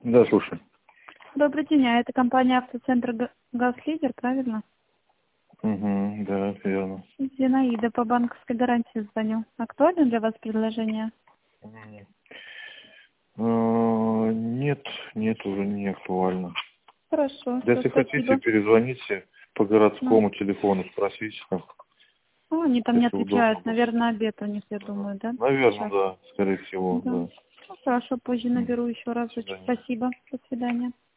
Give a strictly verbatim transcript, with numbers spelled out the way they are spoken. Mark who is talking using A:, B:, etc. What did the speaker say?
A: Да, слушай.
B: Добрый день, а это компания «Автоцентр Га- Газлидер», правильно?
A: Угу, да, верно.
B: Зинаида, по банковской гарантии звоню. Актуально для вас предложение?
A: М. А, Нет, нет, уже не актуально.
B: Хорошо,
A: Да,
B: все,
A: если хотите,
B: спасибо.
A: перезвоните по
B: Ну,
A: городскому телефону, спросите там,
B: ну, они там не
A: если удобно
B: отвечают.
A: будет.
B: Наверное, обед у них, я думаю, да?
A: Наверное,
B: Сейчас.
A: да, скорее всего,
B: Да.
A: да.
B: Ну, хорошо, позже
A: Мгм.
B: наберу еще
A: До
B: разочек.
A: свидания.
B: Спасибо. До свидания.